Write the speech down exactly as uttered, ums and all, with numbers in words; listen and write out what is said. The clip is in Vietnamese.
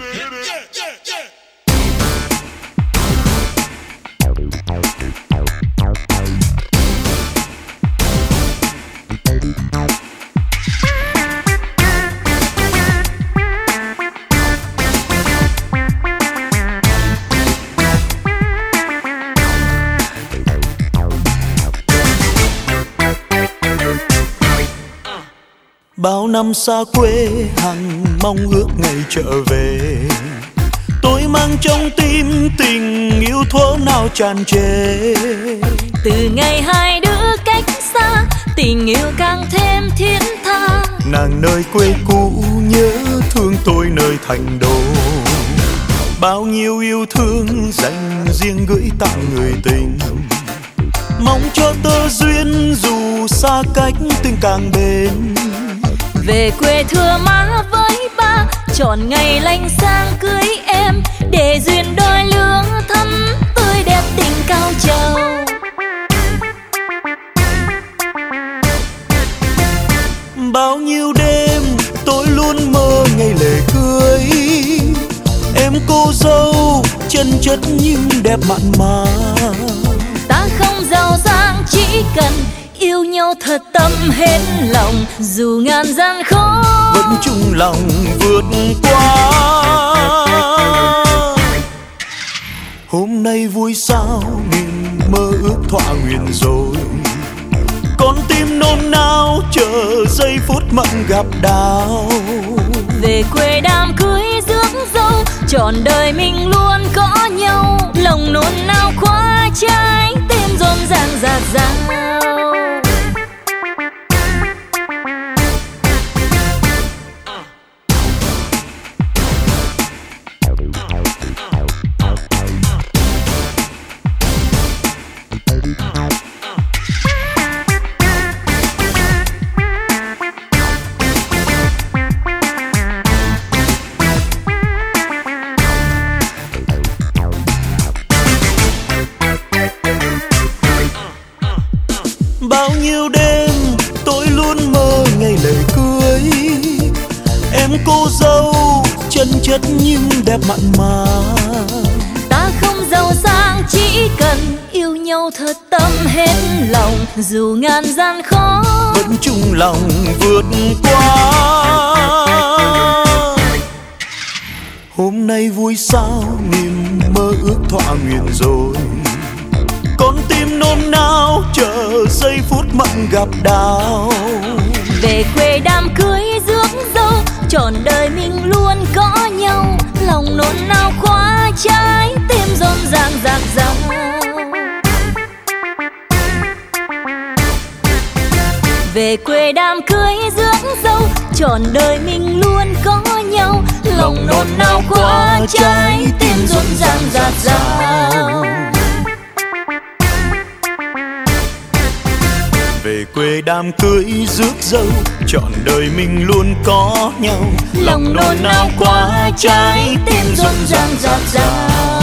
Bao năm xa quê hằng mong ước ngày trở về, tôi mang trong tim tình yêu thuở nào tràn trề. Từ ngày hai đứa cách xa, tình yêu càng thêm thiết tha. Nàng nơi quê cũ nhớ thương tôi nơi thành đô. Bao nhiêu yêu thương dành riêng gửi tặng người tình. Mong cho tơ duyên dù xa cách tình càng bền. Về quê thưa má với ba, chọn ngày lành sang cưới em, để duyên đôi lứa thắm tươi đẹp tình cao trầu. Bao nhiêu đêm tôi luôn mơ ngày lễ cưới. Em cô dâu chân chất nhưng đẹp mặn mà. Ta không giàu sang chỉ cần yêu nhau thật tâm hết lòng, dù ngàn gian khó vẫn chung lòng vượt qua. Hôm nay vui sao nghìn mơ ước thỏa nguyện rồi, con tim nôn nao chờ giây phút mộng gặp đào. Về quê đám cưới rước dâu, trọn đời mình luôn có nhau, lòng nôn nao khóa trái tim rộn ràng rạt rào. Bao nhiêu đêm tôi luôn mơ ngày lễ cưới. Em cô dâu chân chất nhưng đẹp mặn mà. Ta không giàu sang chỉ cần yêu nhau thật tâm hết lòng, dù ngàn gian khó vẫn chung lòng vượt qua. Hôm nay vui sao niềm mơ ước thỏa nguyện rồi, con tim nôn nao chờ giây phút mộng gặp đào. Về quê đám cưới rước dâu, trọn đời mình luôn có nhau, lòng nôn nao khóa trái tim rộn ràng rạc rào. Về quê đám cưới rước dâu, trọn đời mình luôn có nhau, lòng nôn nao khóa trái tim rộn ràng rạc rào. Về quê đám cưới rước dâu, trọn đời mình luôn có nhau, lòng nôn nao khóa trái tim rộn ràng rạt rào.